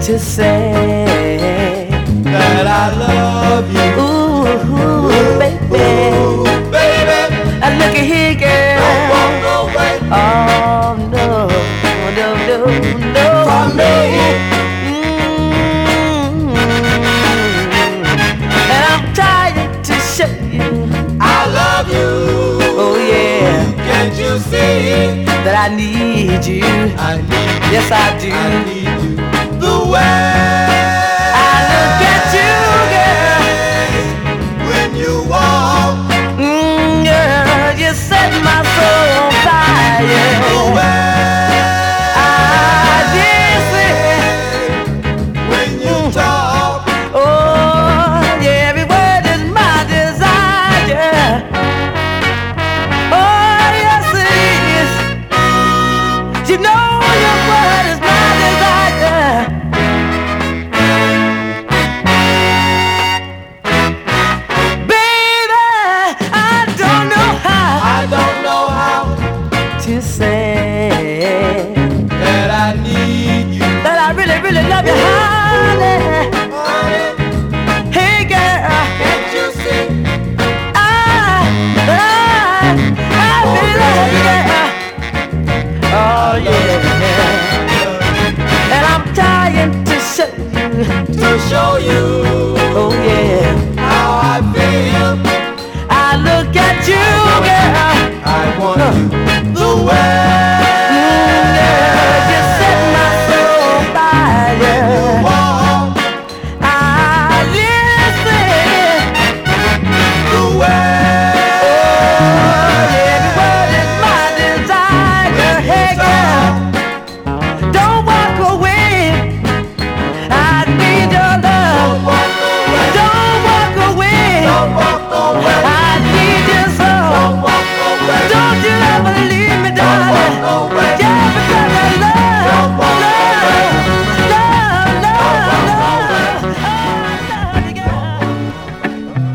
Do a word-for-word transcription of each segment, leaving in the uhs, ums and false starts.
to say that I love you. Ooh, ooh, baby, ooh, baby. I look at here, girl. Don't walk away. Oh no, no, no, no. From me. Mm-hmm. And I'm tired to show you I love you. Oh yeah. Can't you see that I need you? I need you. Yes, I do. I need you. The way I look at you, girl, when you walk, mm, girl, you set my soul on fire. the way I listen when you talk, oh yeah, every word is my desire. Oh yes it is. You know your word is my desire. Baby, I don't know how I don't know how to say that I need you. that I really, really love you, honey. Honey, Hey girl, can't you see? I, I, I really love you, girl. Oh yeah, and I'm trying to show you, To show you oh yeah, how I feel. I look at you, girl. I want you the way Mm, girl, you set my soul on you fire. walk, I listen. the way Oh, every word is my desire. Hey, girl, don't walk away. I need your love. don't walk away. Don't walk away. Don't walk away. I need your soul. Don't walk away. Don't you ever leave me, darling. walk away. Yeah, because I love, Don't walk away. love, love, Don't walk love, love. Oh, I love you, girl.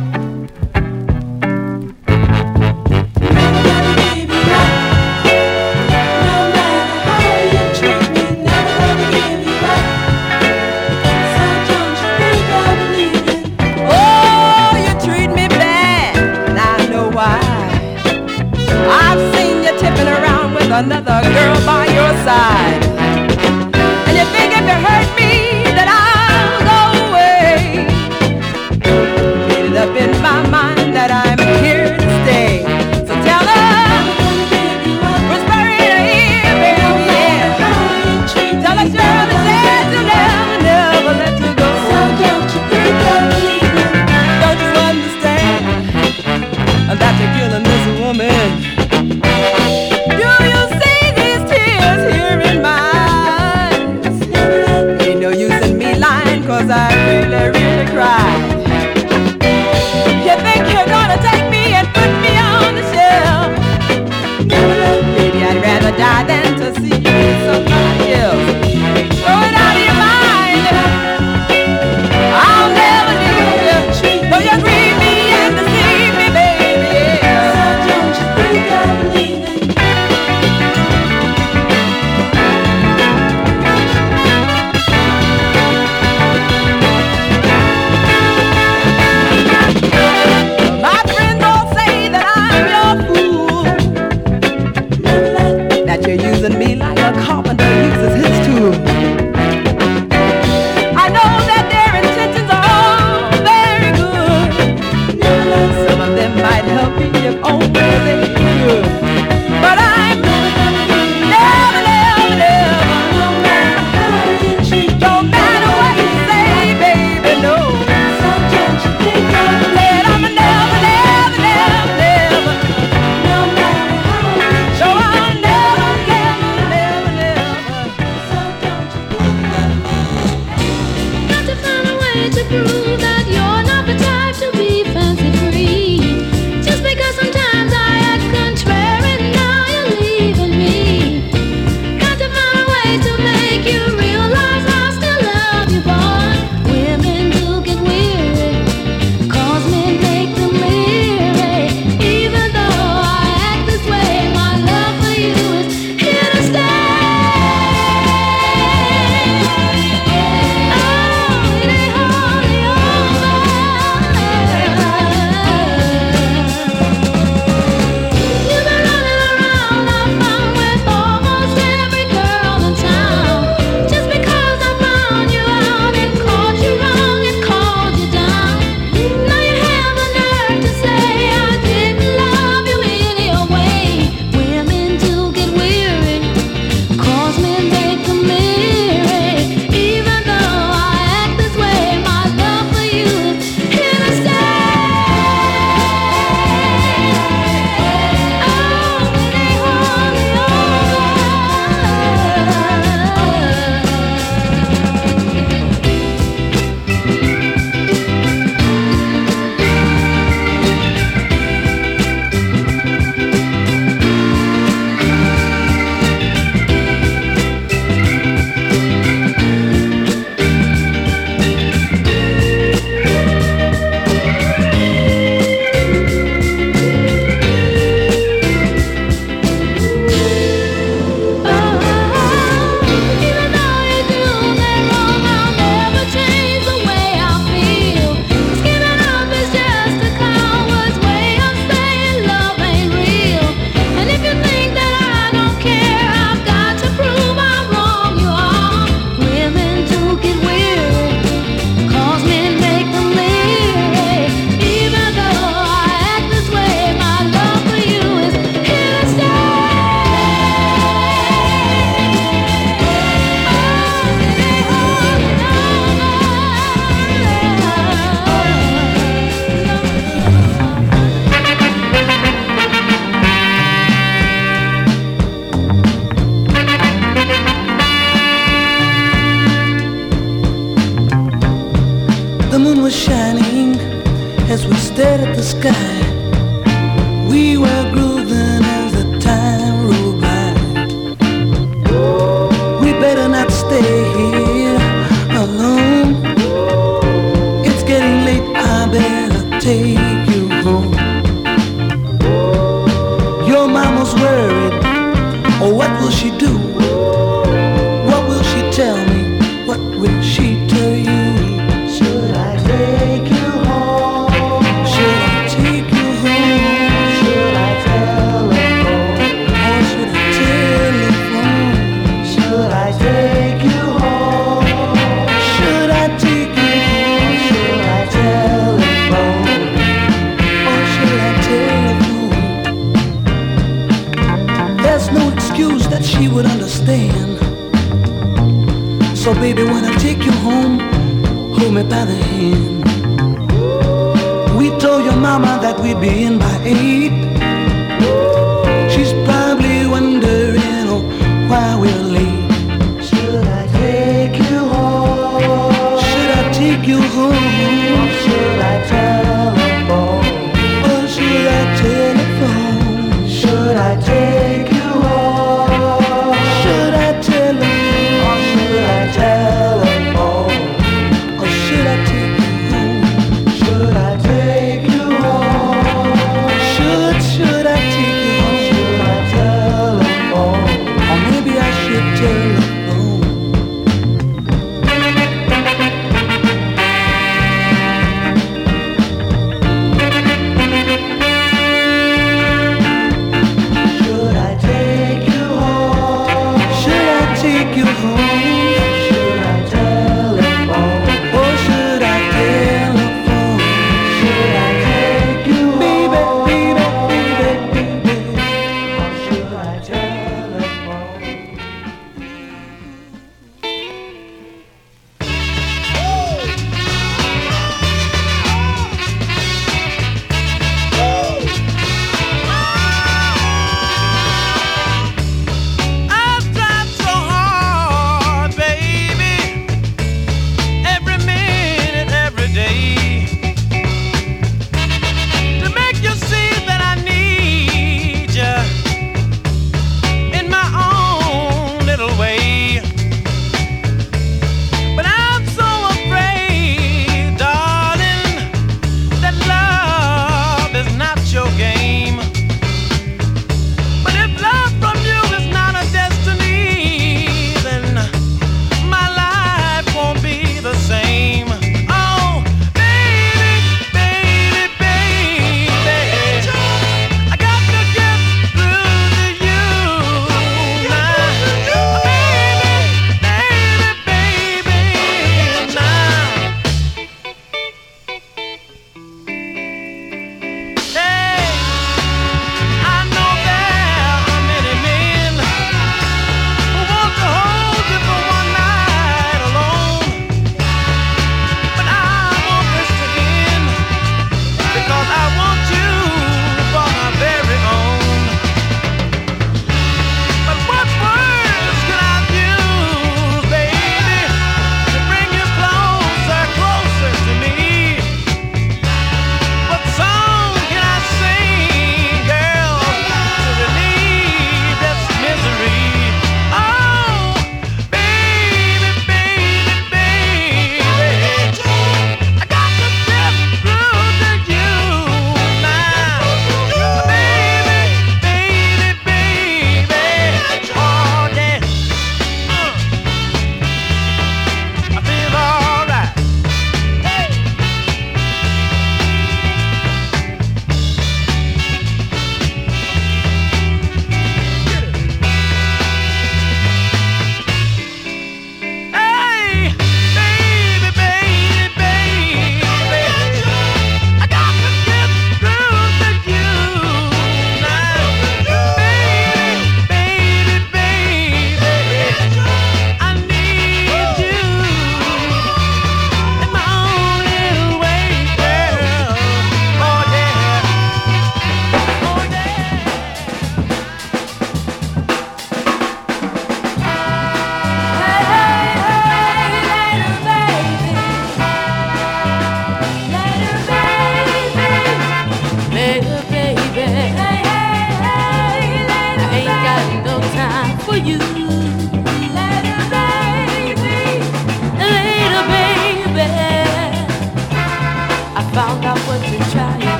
Oh, you treat me bad, and I know why. I've seen you tipping around with another girl by your side. And you think if you hurt me that I'll go away. Made it up in my mind that I'm here to stay. So tell her, whisper in her ear, baby, yeah. Tell her Shirley said she'll never, never let you go. Don't you understand that you're killing this woman? Do you see these as we stared at the sky. We were grooving as the time rolled by. We better not stay here alone. It's getting late, I better take you home. Your mama's worried, oh what will she do? What will she tell me? What will she tell you? Should I take you home? Should I take you home? Should I telephone? Or should I telephone? Should I take you home? Should I take you home? Should I telephone? Or should I telephone? There's no excuse that she would understand. So baby, when I take you home, hold me by the hand. We told your mama that we'd be in by eight. She's probably wondering oh, why we're late. Should I take you home? Should I take you home? Or should I telephone? Or should I telephone? Should I take you home? Should I telephone? Or should I telephone? Or should I take you home? Should I take you home? Should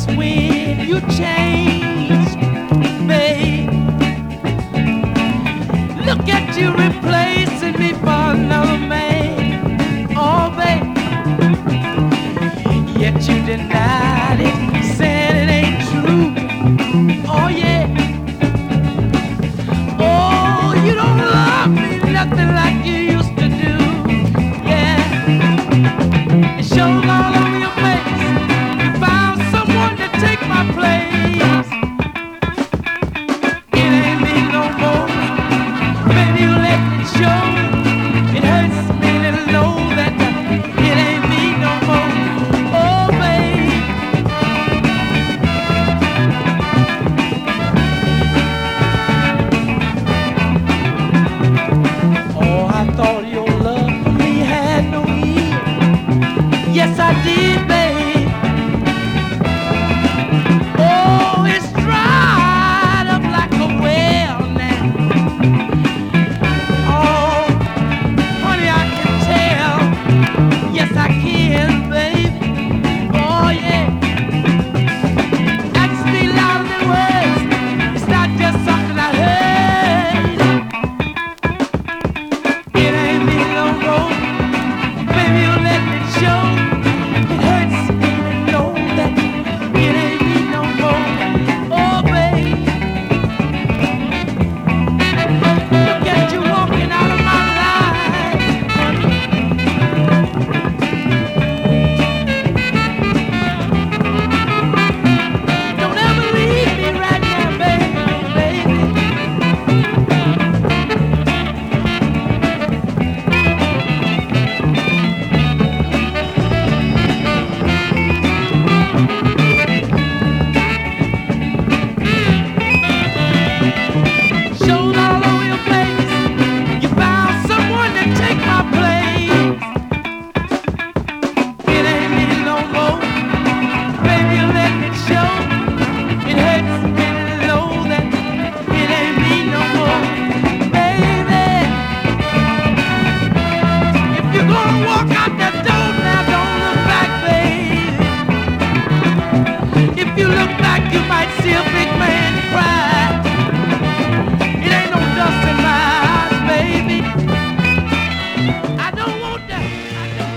when you change, babe. Look at you replacing me for another man, oh babe. Yet you denied it, said it ain't true, oh yeah. Oh, you don't love me nothing like you used to do, yeah. It shows all over your face. You found someone to take my place. It ain't me no more. Baby, you let me show. It hurts me to know that it ain't me no more. Oh, babe. Oh, I thought your love for me had no end. Yes, I did, babe. Oh, it's dried up like a well now. Oh, honey, I can tell. Yes, I can, baby. Oh, yeah. I can speak louder than words. It's not just something I heard. It ain't me no more. Baby, you let me show. It hurts me to know that it ain't me no more. Oh, babe. Look at you walking out of my life. Don't ever leave me right now, baby, baby. Shows all over your face. You found someone to take my place. It ain't me no more. Baby, you let me show. It hurts me to know that it ain't me no more. Baby, if you're gonna walk out that door now, don't look back, baby. If you look back, you might see a big man cry. It ain't no dust in my eyes, baby. I don't want that. I don't.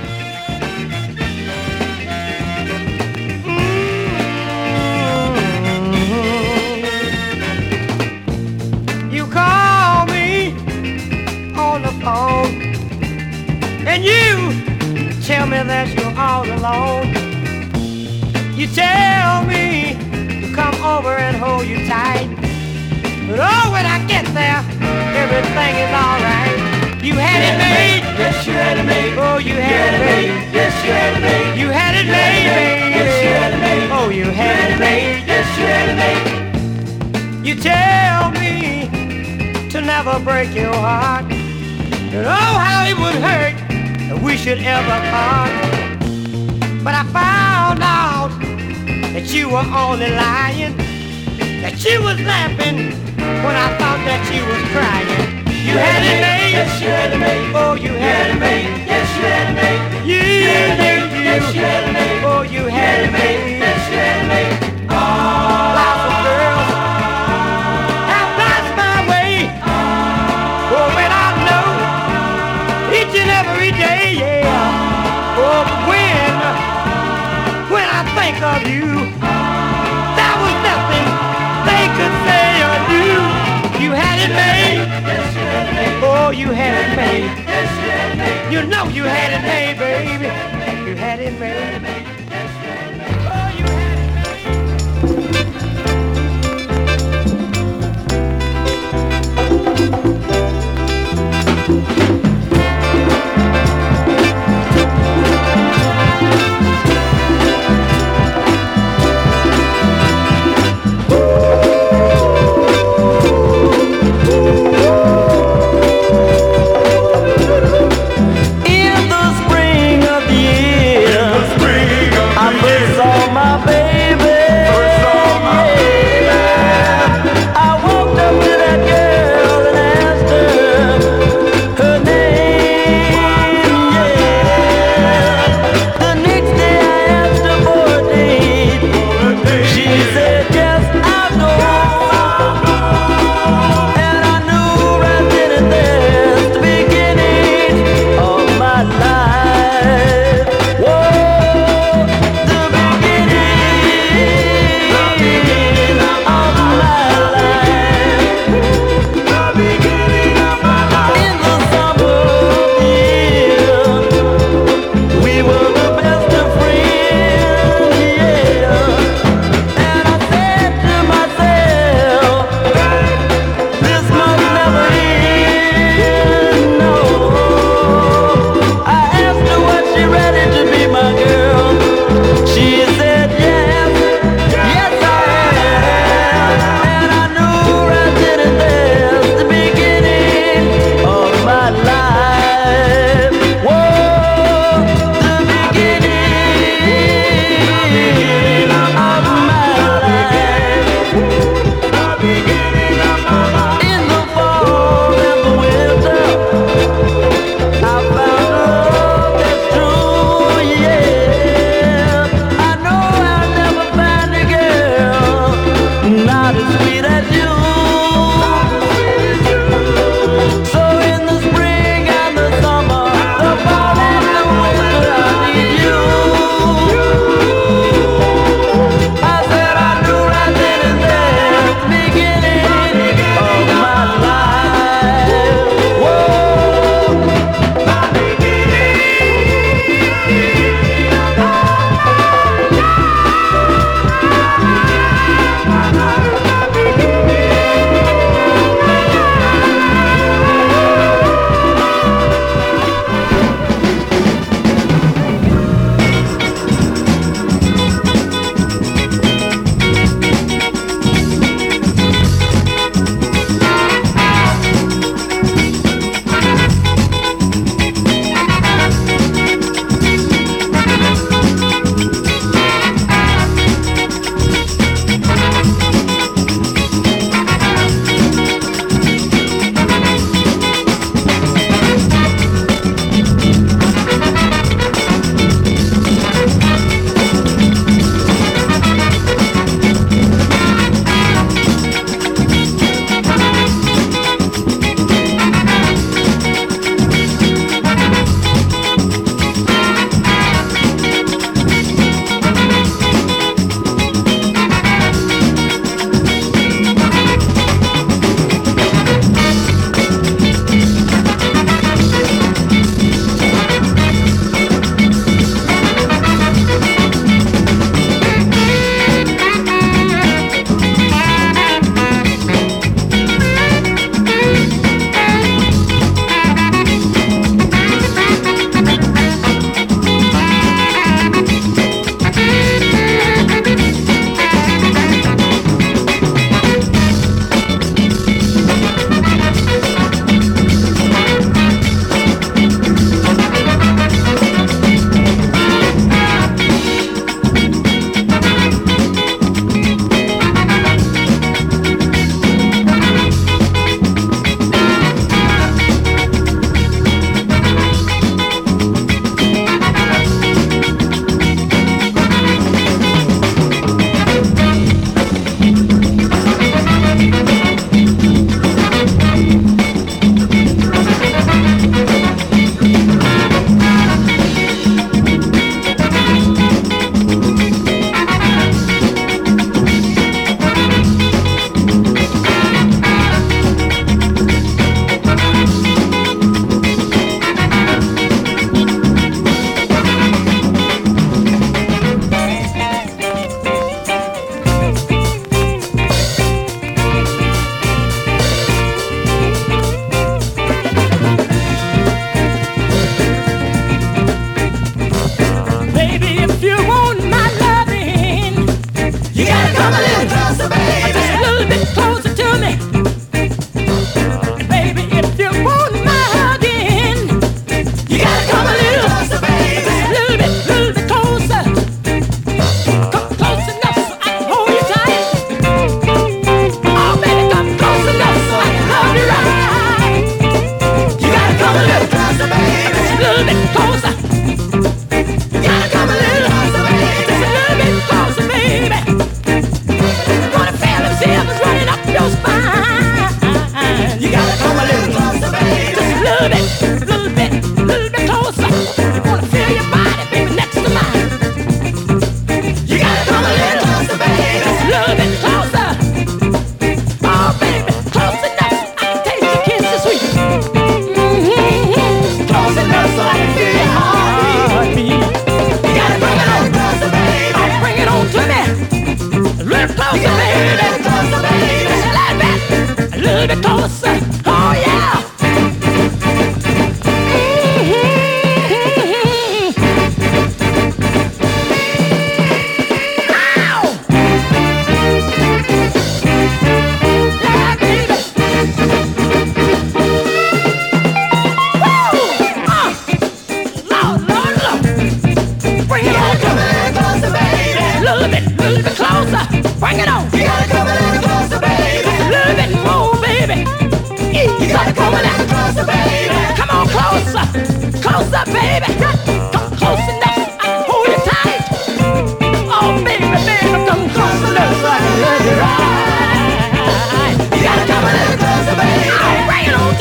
Mm. You call me on the phone, and you tell me that you're all alone. You tell me to come over and hold you tight. But oh, when I get there, everything is alright. You had it made. Yes, you had it made. Oh, you had it made. Yes, you had it made. You had it made, baby. Yes, you had it made. Oh, you had it made. Yes, you had it made. You tell me to never break your heart. And oh, how it would hurt if we should ever part. But I found out that you were only lying, that you was laughing when I thought that you was crying. You had it made. Yes, you had it made. Oh, you had it made. Yes, you had it made. You, you, you. Yes, you had it made. Oh, you had it made. Yes, you had it made. Lots of girls have passed my way. Oh, but I know each and every day, yeah. Oh, but when, when I think of you, there was nothing they could say or do. You had it made. Yes, you had it made. Oh, you had it made. Yes, you had it made. You know you had it made, baby. You had it made. Oh, you had it In the spring of the year, In the spring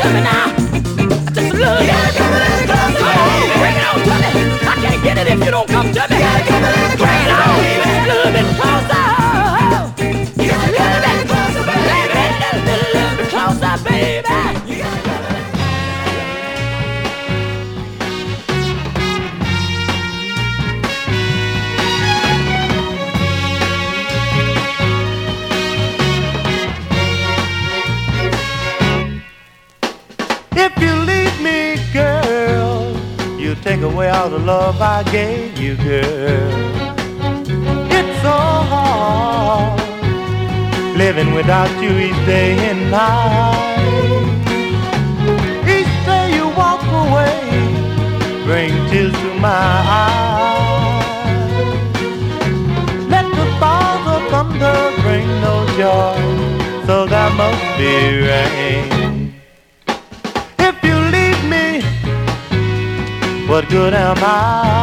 to me now. Just a little bit. Come on, bring it on to me. I can't get it if you don't come to me. Bring it on, just a little bit closer. Just a little bit closer, baby. Just a little bit closer, baby. If you leave me, girl, you take away all the love I gave you, girl. It's so hard living without you each day and night. Each day you walk away, bring tears to my eyes. Let the bars of thunder bring no joy, so there must be rain. What good am I?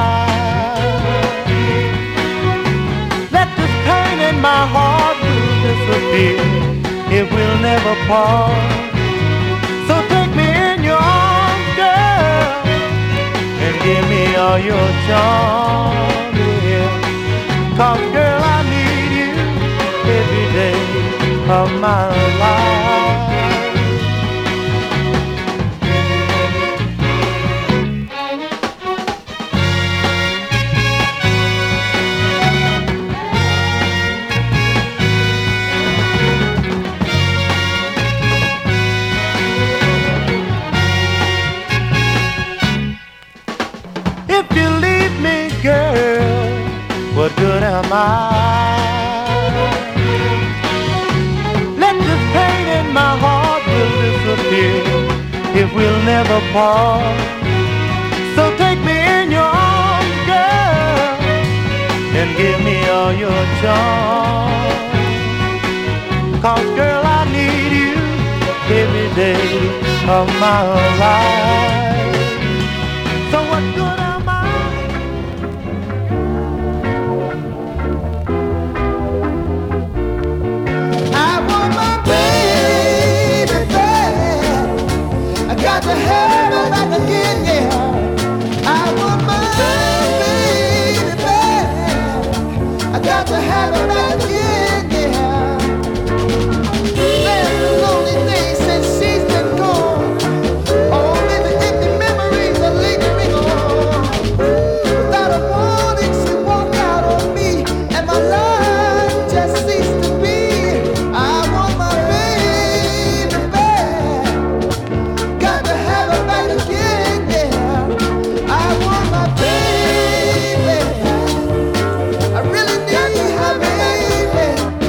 Let this pain in my heart will disappear if we'll never part. So take me in your arms, girl, and give me all your charm, yeah. 'Cause girl, I need you every day of my life. What good am I? Let this pain in my heart will disappear if we'll never part. So take me in your arms, girl, and give me all your charm. 'Cause girl, I need you every day of my life. So what good am I? Got to have her back again, yeah. I want my baby back. I got to have her back again, yeah. There's a lonely day since she's been gone. Oh, maybe empty memories are lingering on. Without a warning, she walked out on me, and my life just ceased to be. I want my baby back. Got to have her back again, yeah. I want my baby. I really need her, baby.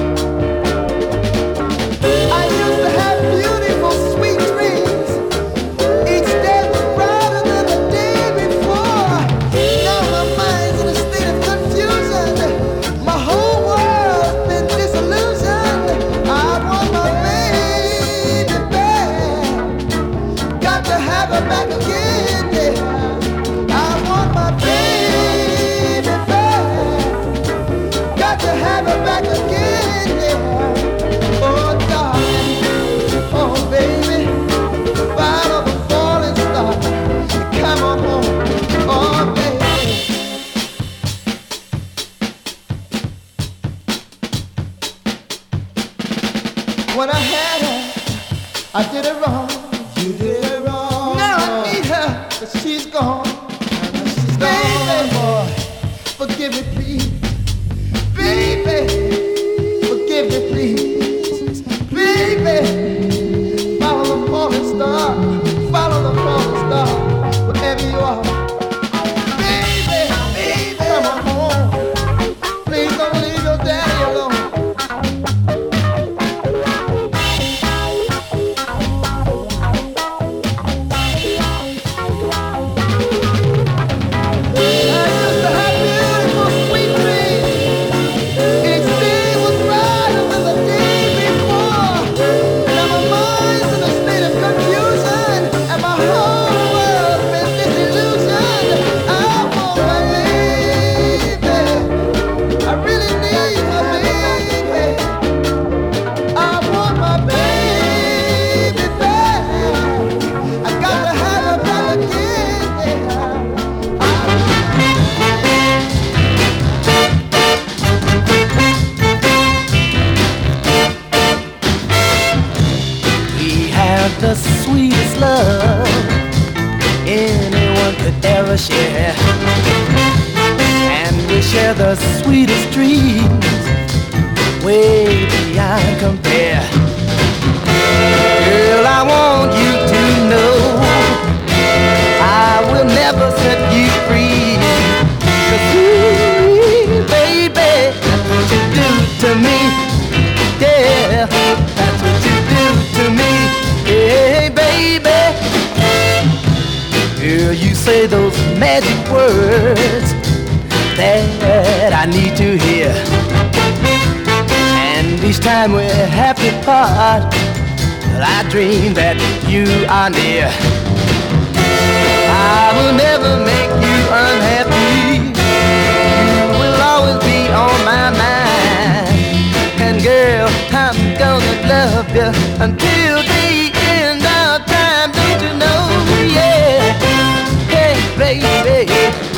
I used to have beautiful, sweet dreams. Each day was brighter than the day before. Now my mind's in a state of confusion. My whole world's been disillusioned. I want my baby back. Got to have her back again, yeah. I want my baby back. Got to have her back again, yeah. Oh, darling, oh, baby, follow the falling star. Come on home, oh, baby. When I had her, I did it wrong. You did it wrong. Now I need her, but she's gone. She's baby, boy, forgive me, please. Baby, forgive me, please. Baby, follow the falling star. Follow the falling star, wherever you are. Baby, baby, come on home. Please don't leave your daddy alone. where the sweetest dreams way beyond compare. Girl, I want you to know I will never set you free. 'Cause ooh, baby, that's what you do to me. Yeah, that's what you do to me. Hey, baby. Girl, you say those magic words that I need to hear. And each time we're happy apart, I dream that you are near. I will never make you unhappy. You will always be on my mind. And girl, I'm gonna love you until the end of time. Don't you know? Yeah. Hey, baby.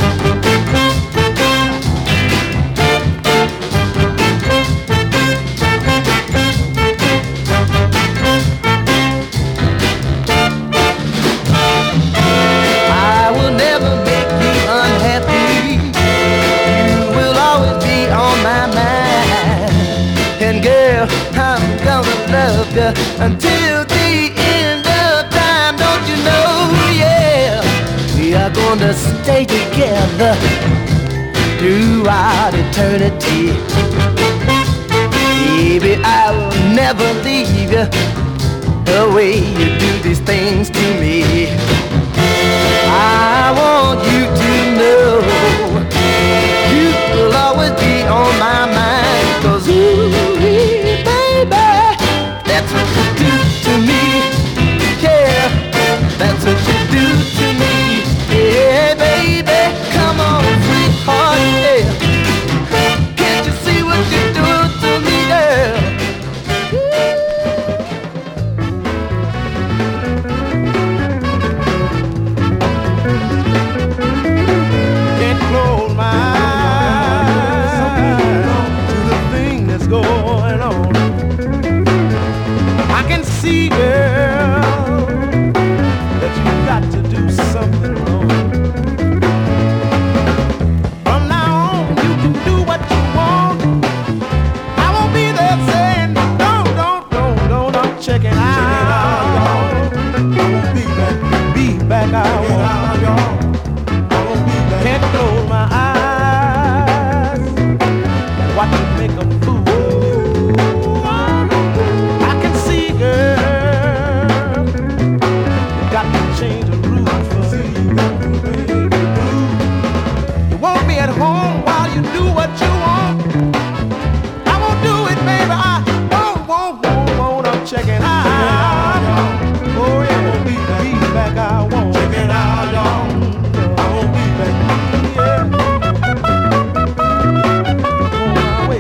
Love you until the end of time, don't you know? Yeah, we are gonna stay together throughout eternity. Baby, I will never leave you the way you do these things to me. I want you to know you will always be on my mind. 'Cause ooh, baby, that's what you do to me. Yeah, that's what you do to me. Yeah, baby, come on, sweetheart. Yeah, can't you see what you do to me, girl? Can't close my eyes to the thing that's going on. I can see, girl, that you got to do something wrong. From now on, you can do what you want. I won't be there saying, don't, don't, don't, don't, I'm checking out. I won't be back, be back, I won't, y'all. I won't be back. Can't close my eyes and watch you make a fool. Girl, you got to change the rules for you. You want me at home while you do what you want. I won't do it, baby. I won't, won't, won't, won't. I'm checking out. Oh yeah, I won't be back. Be back. I won't. Check it out, y'all. I won't be back. Yeah. On my way.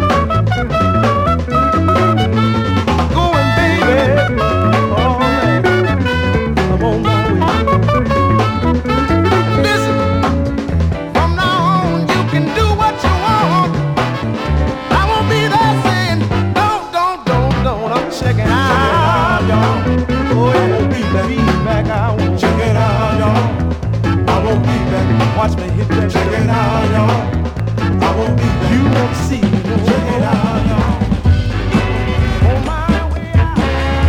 Watch me hit that. Check it out, y'all. I won't be back. You won't see me. Check it out, y'all. On my way out.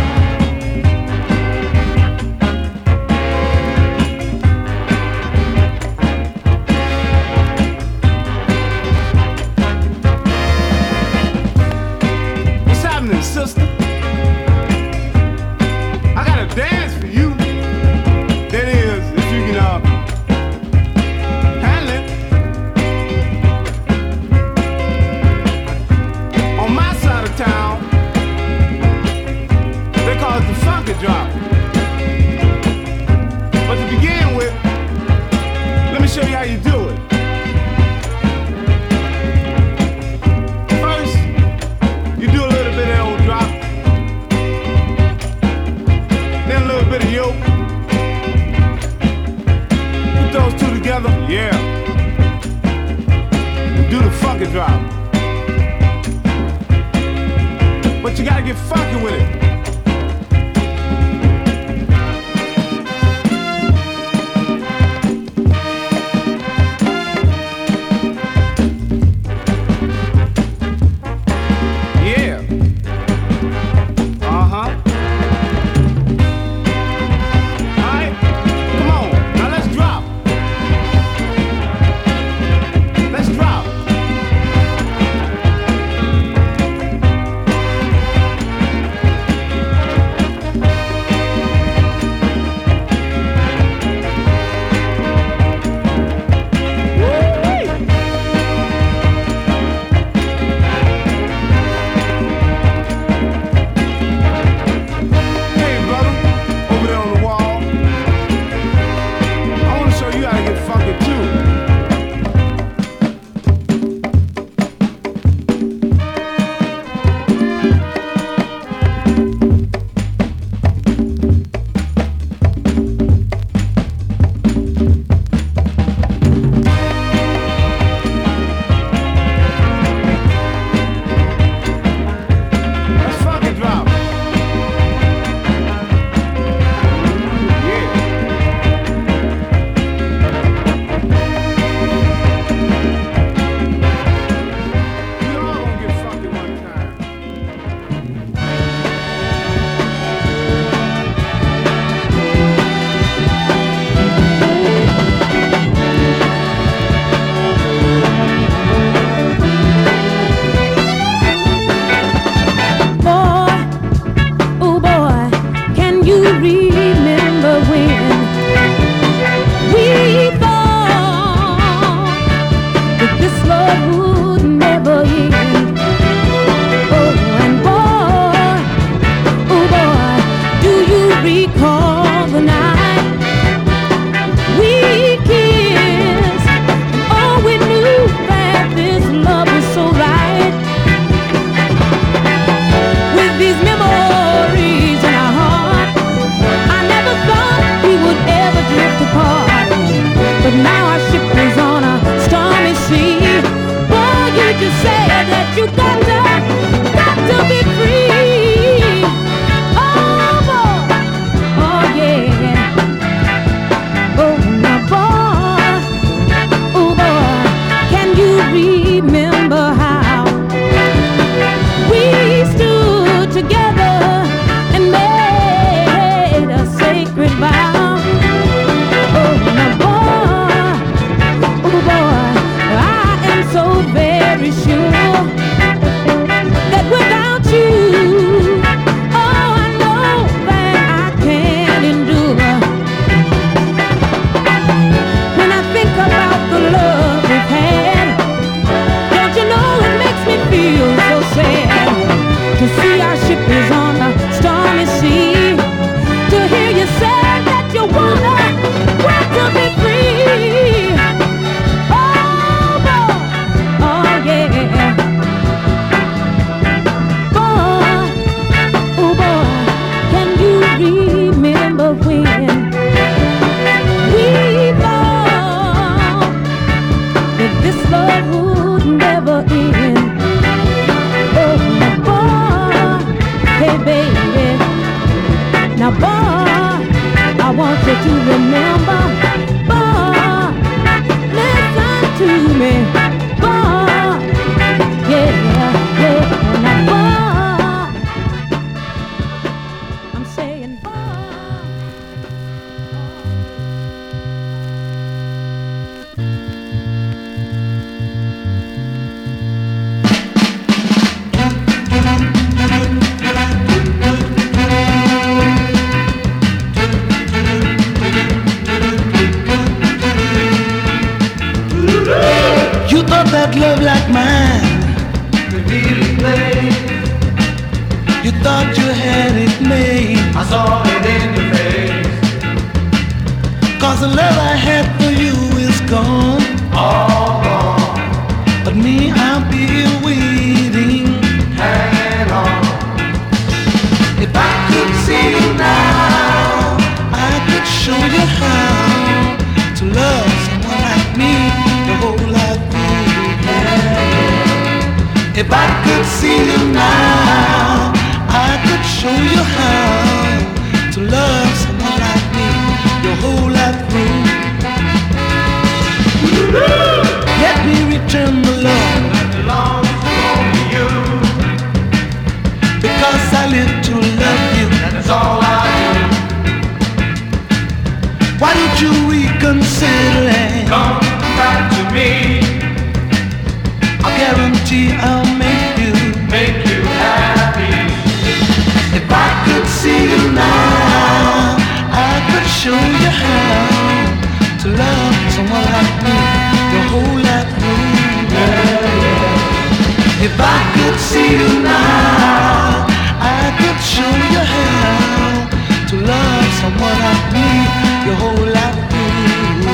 What's happening, sister? I got a dance for you. That is, if you can, uh, drop. But to begin with, let me show you how you do it. First, you do a little bit of old drop, then a little bit of yoke. Put those two together, yeah. Do the funky drop. But you gotta get funky with it. love would never end. Oh, and boy, oh boy, do you recall the night we kissed? Oh, we knew that this love was so right. With these memories in our heart, I never thought we would ever drift apart. But now our ship is on a stormy sea. Boy, you just said that you got to, got to be free. Oh boy, oh yeah. Oh now boy, oh boy, can you remember how we stood together and made a sacred vow? Oh now boy, oh boy, I am so very sure that without you, oh I know that I can't endure. When I think about the love we've had, don't you know it makes me feel so sad to see our ship is on a stormy sea, to hear you say that you wanna want to be free. Oh boy, oh yeah. Boy, oh boy, can you remember when we thought that this love would never end? Oh, now boy, hey baby, now boy, I want you to remember, boy, listen to me, boy, yeah, yeah, now boy, I'm saying boy. You thought that love like mine, you thought you had it made. I saw it in your face, Cause the love I had for you is gone. all gone, But me, I'll be waiting. hanging on. If I could see you now, I could show you how to love someone like me the whole life through. If I could see you now, I could show you how to love someone like me your whole life through. Let me return the love That belongs to only you, because I live to love you. that's all I do. Why don't you reconsider and Come back to me, I guarantee I'll make you. make you happy. If I could see you now, I could show you how to love someone like me your whole life through. If I could see you now, I could show you how to love someone like me your whole life through.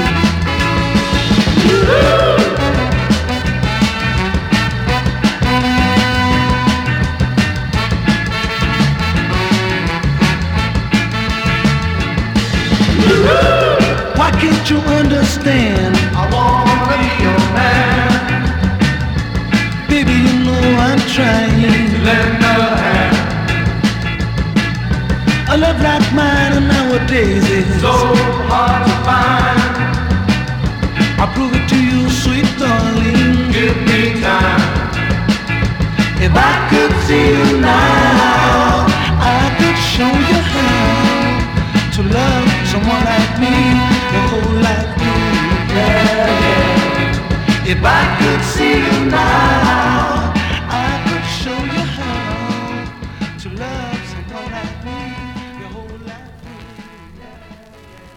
Why can't you understand? I wanna be your man, Baby, you know I'm trying. lend a hand. A love like mine nowadays is So hard to find, I'll prove it to you, sweet darling. give me time. If I could see you now, I could show you how to love someone like me your whole life through. If I could see you now, I could show you how to love someone like me your whole life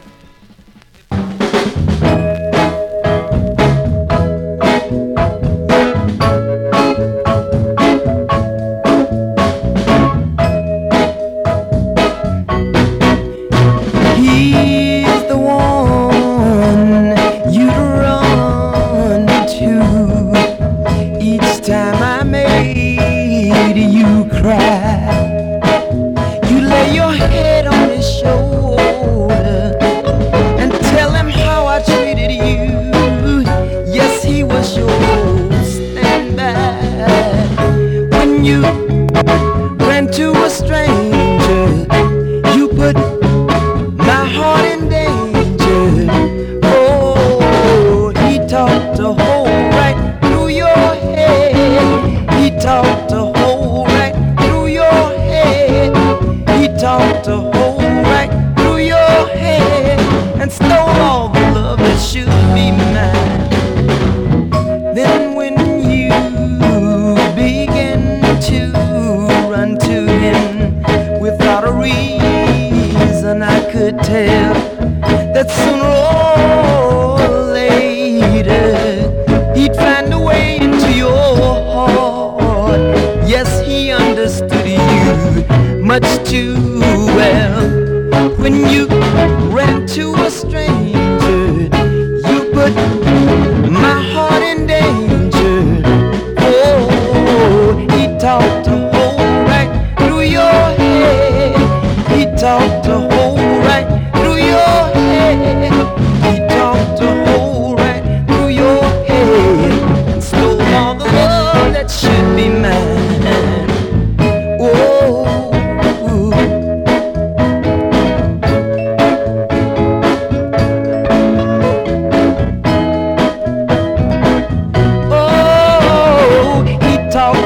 through.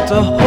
to